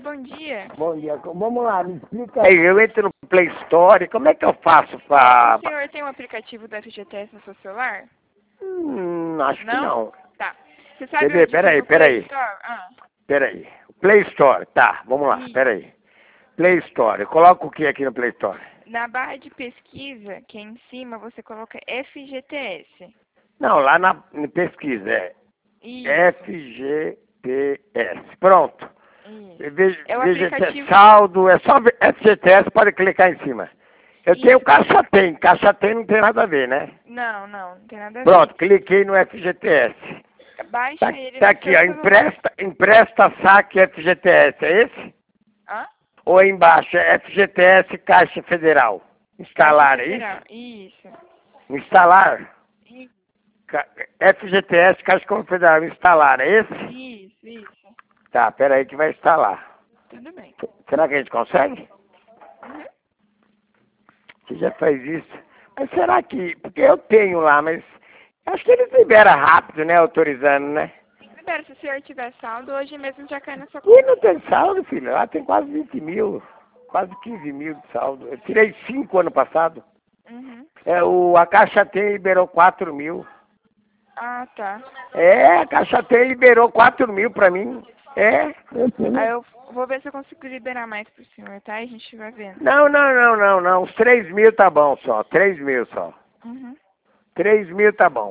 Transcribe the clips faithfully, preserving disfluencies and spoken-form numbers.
bom dia. Bom dia. Vamos lá, me explica aí. Eu entro no Play Store, como é que eu faço pra... O senhor tem um aplicativo do F G T S no seu celular? Hum, acho Não? que não. Tá. Você sabe Quer ver? onde Peraí, fica o Play peraí. Store? Ah. Peraí. Play Store, tá, vamos lá, Isso. peraí. Play Store, eu coloco o que aqui no Play Store? Na barra de pesquisa, que é em cima, você coloca F G T S. Não, lá na, na pesquisa, é Isso. F G T S. Pronto. Isso. Veja, É o veja aplicativo... saldo, é só ver F G T S, pode clicar em cima. Eu Isso. tenho Caixa Tem, Caixa Tem não tem nada a ver, né? Não, não, não tem nada a Pronto, cliquei no F G T S. ver. Baixa Tá, ele tá no aqui, seu ó, celular. empresta, empresta saque F G T S, é esse? Hã? Ou embaixo, é F G T S Caixa Federal. Instalar, Caixa é Federal. isso? Isso. Instalar. Isso, Ca- F G T S Caixa Confederal, instalar, é esse? isso. isso. Tá, peraí que vai instalar. Tudo bem. Será que a gente consegue? Uhum. Você já faz isso? Mas será que... Porque eu tenho lá, mas... Acho que eles liberam rápido, né? Autorizando, né? Libera, se o senhor tiver saldo, hoje mesmo já cai na sua E conta. não tem saldo, filho. Lá tem quase vinte mil. Quase quinze mil de saldo. Eu tirei cinco ano passado. Uhum. É, o, a Caixa Tem liberou quatro mil. Ah, tá. É, a Caixa Tem liberou quatro mil pra mim. É. Aí eu vou ver se eu consigo liberar mais pro senhor, tá? E a gente vai vendo. Não, não, não, não, não. Os três mil tá bom só. Três mil só. Uhum. Três mil tá bom.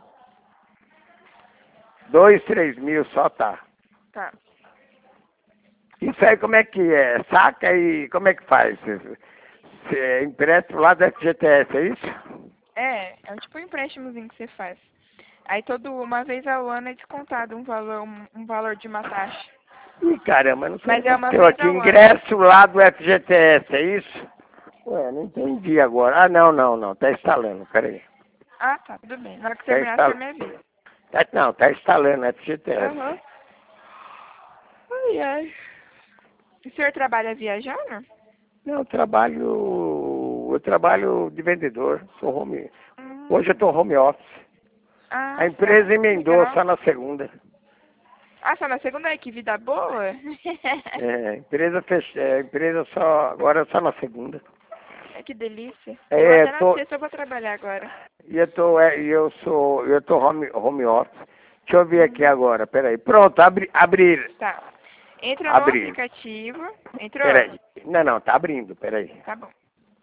Dois, três mil só tá. Tá. Isso aí como é que é? Saca e como é que faz? Você empresta lá do F G T S, é isso? É, é o tipo um empréstimozinho que você faz. Aí todo, uma vez ao ano é descontado um valor, um, um valor de uma taxa. Ih, caramba, não sei Mas é uma se eu vez aqui. ao ano. Ingresso lá do F G T S, é isso? Ué, não entendi agora. Ah, não, não, não. Tá instalando, peraí. Ah, tá, tudo bem. Na hora que Tá terminar, o senhor instalando. me avisa. Tá, não, tá instalando F G T S. Aham. Ai, ai. O senhor trabalha viajando? Não, eu trabalho. Eu trabalho de vendedor. Sou home. Hum. Hoje eu tô home office. Ah, A empresa tá. emendou Legal. só na segunda. Ah, só na segunda aí, que vida boa. É, a empresa fech... é, a empresa só. Agora só na segunda. Ai, que delícia. É, Eu até na tô. sexta eu vou trabalhar agora. E eu tô. É, e eu sou. Eu tô home, home office. Deixa eu ver aqui Hum. agora, peraí. Pronto, abri, abrir. Tá. Entra no Abrir. aplicativo. Entrou? Peraí. Não, não, tá abrindo, peraí. Tá bom.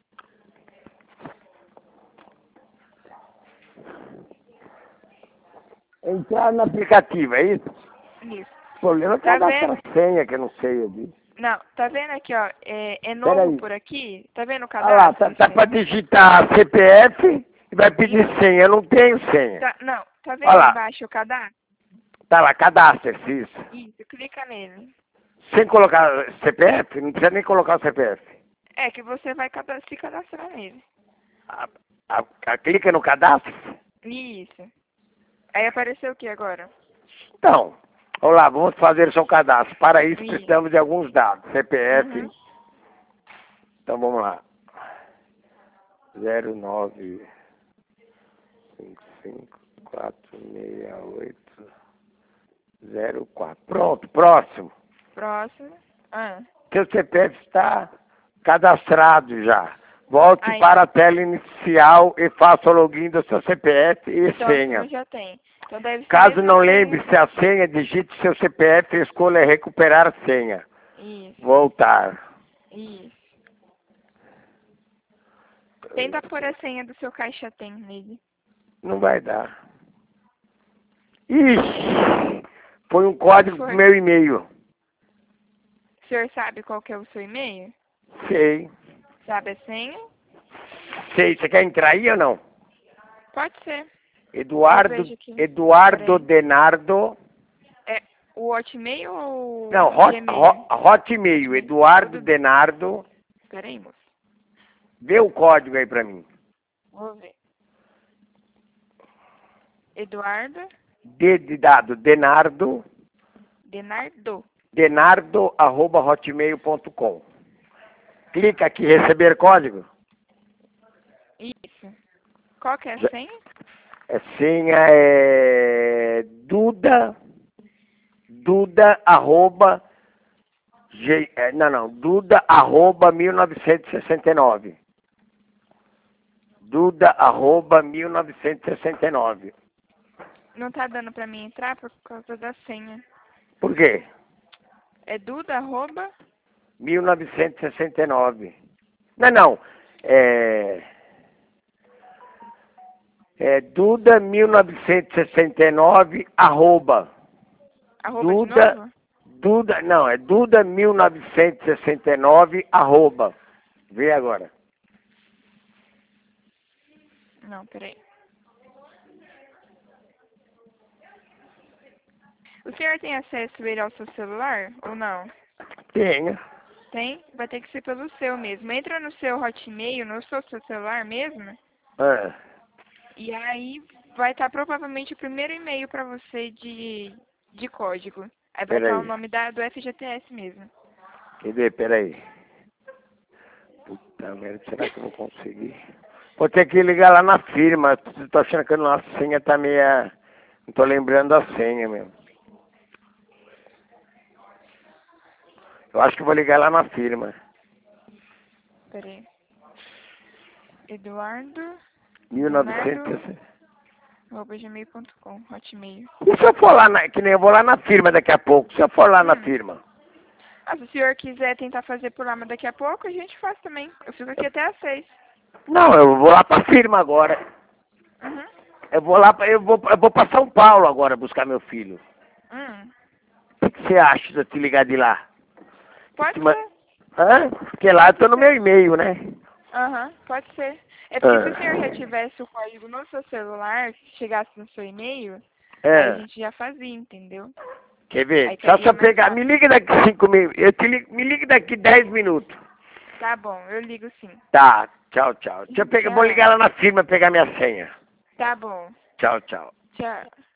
Entrar no aplicativo, é isso? Isso. O problema é Tá cadastrar vendo? a senha, que eu não sei ali. Não, tá vendo aqui, ó? É, é novo Peraí. por aqui? Tá vendo o Olha lá, cadastro? tá, tá pra digitar C P F e vai pedir Isso. senha. Eu não tenho senha. Tá, não, tá vendo Olha lá. embaixo o cadastro? Tá lá, cadastra-se isso. Isso, clica nele. Sem colocar C P F? Não precisa nem colocar o C P F. É que você vai cada- se cadastrar nele. A, a, a- clica no cadastro. Isso. Aí apareceu o que agora? Então, vamos lá, vamos fazer o seu cadastro. Para isso Isso. precisamos de alguns dados. C P F. Uhum. Então vamos lá. zero nove cinco cinco quatro seis oito zero quatro. Pronto, próximo. Próximo. Ah. Seu C P F está cadastrado já. Volte Aí. para a tela inicial e faça o login do seu C P F e Então, senha. já tem. Então deve ser Caso mesmo não a senha. lembre-se a senha, digite seu C P F e escolha recuperar a senha. Isso. Voltar. Isso. Tenta pôr a senha do seu caixa tem nele. Não vai dar. Ixi! Foi um código Foi. pro meu e-mail. O senhor sabe qual que é o seu e-mail? Sei. Sabe a senha? Sei. Você quer entrar aí ou não? Pode ser. Eduardo, Eu vejo aqui. Eduardo Peraí. Denardo. É o Hotmail ou Não, o hot, Gmail? hot, Hotmail. Eduardo Tudo... Denardo. Peraí, moço. Vê o código aí pra mim. Vou ver. Eduardo D de dado, Denardo. Denardo. Denardo, arroba hotmail ponto com. Clica aqui, receber código. Isso. Qual que é a Já- senha? A senha é Duda, Duda, arroba, G, é, não, não. Duda, arroba, mil novecentos e sessenta e nove. Duda, arroba, mil novecentos e sessenta e nove. Não tá dando pra mim entrar por causa da senha. Por quê? É Duda, arroba? mil novecentos e sessenta e nove. Não, não. É... É Duda, mil novecentos e sessenta e nove, arroba. Arroba de Duda, novo? Duda, não, é Duda, mil novecentos e sessenta e nove, arroba. Vê agora. Não, peraí. O senhor tem acesso ele ao seu celular ou não? Tenho. Tem? Vai ter que ser pelo seu mesmo. Entra no seu Hotmail, no seu, seu celular mesmo, Ah, e aí vai estar provavelmente o primeiro e-mail para você de, de código. Aí vai estar o peraí. nome da, do F G T S mesmo. Quer ver? Peraí. Puta merda, será que eu vou conseguir? Vou ter que ligar lá na firma. Tô achando que a nossa senha tá meia... Não tô lembrando a senha mesmo. Eu acho que vou ligar lá na firma. Peraí. Eduardo mil e novecentos. Leonardo arroba gmail ponto com, Hotmail. E se eu for lá, na, que nem eu vou lá na firma daqui a pouco, se eu for lá na Hum. firma? Ah, se o senhor quiser tentar fazer por lá, mas daqui a pouco a gente faz também. Eu fico aqui até às seis. Não, eu vou lá pra firma agora. Uhum. Eu vou lá, pra- eu vou, eu vou pra São Paulo agora buscar meu filho. Hum. O que você acha de eu te ligar de lá? Pode Ma- ser. Hã? Porque lá eu tô no meu e-mail, né? Aham, pode ser. É porque se o senhor já Ah. tivesse o código no seu celular, chegasse no seu e-mail, aí a É. gente já fazia, entendeu? Quer ver? Aí Só se ficaria eu mais pegar, me fácil. liga daqui cinco minutos. Eu te ligo, me liga daqui dez minutos. Tá bom, eu ligo sim. Tá, tchau, tchau. Deixa eu pegar, vou Tchau. ligar lá na firma pegar minha senha. Tá bom. Tchau, tchau. Tchau.